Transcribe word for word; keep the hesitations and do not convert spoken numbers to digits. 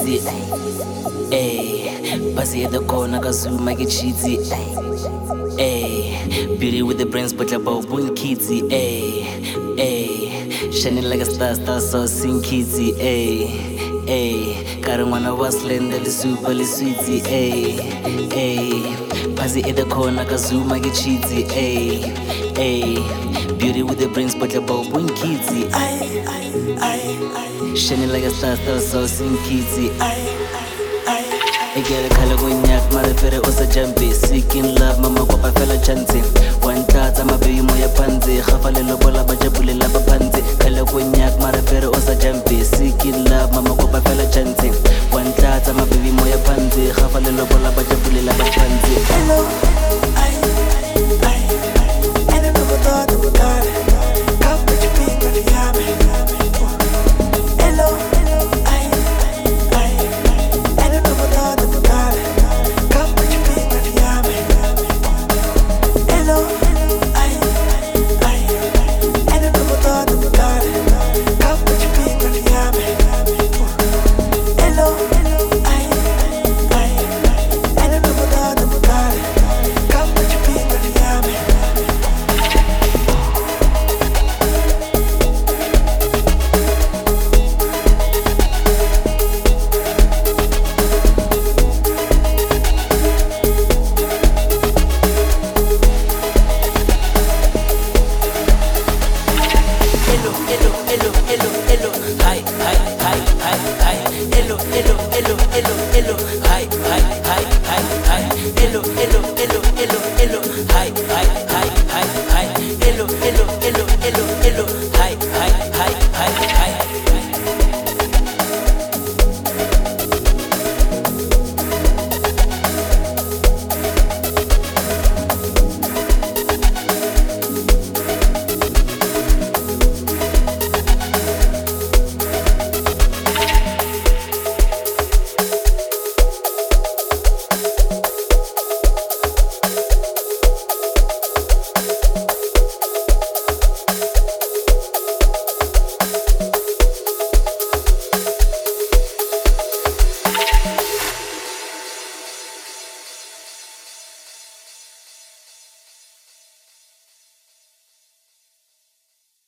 cheesy. Ay, Buzzy at the corner, Kazuma get cheesy. Ay, beauty with the brains, but your bow boy kidsy. Ay, ay, shining like a star, star, so sing kidsy. Ay, ay, Karamana was slender, super sweetie. Ay, ay, Buzzy at the corner, Kazuma get cheesy. Ay, ay, beauty with the brains, but your bow boy kidsy. Ay, ay, ay, shining like a star, star, so sing kidsy. Ay, I get a color when yak, mother fere osa jambi. Seeking love, mama kopa fella chanting. One tata, my baby moya panzi. Hafale lobola bajabule laba panzi. Color when yak, mother fere osa jambi. Seeking love, mama kopa fella chanting. One tata, my baby moya panzi. Hafale lobola bajabule laba panzi. Hello, I, I, I don't know what thought of God. Come with your pink on the yam. Hello, I, I, I don't know what thought of God. Come with your pink on the yam. Hello, I, I, I don't know what thought of God. Come with your pink on the yam. Hello, I, I, I don't know what thought of God. Come with your pink on the yam. Hello, hello, hello, hello, hello. Hi, hi, hi, hi, hi. Hello, hello, hello, hello, hello. Hi, hi, hi, hi, hi. Hello, hello, hello, hello, hello. Hi, hi, hi, hi, hi. Hello, hello, hello, hello, hello.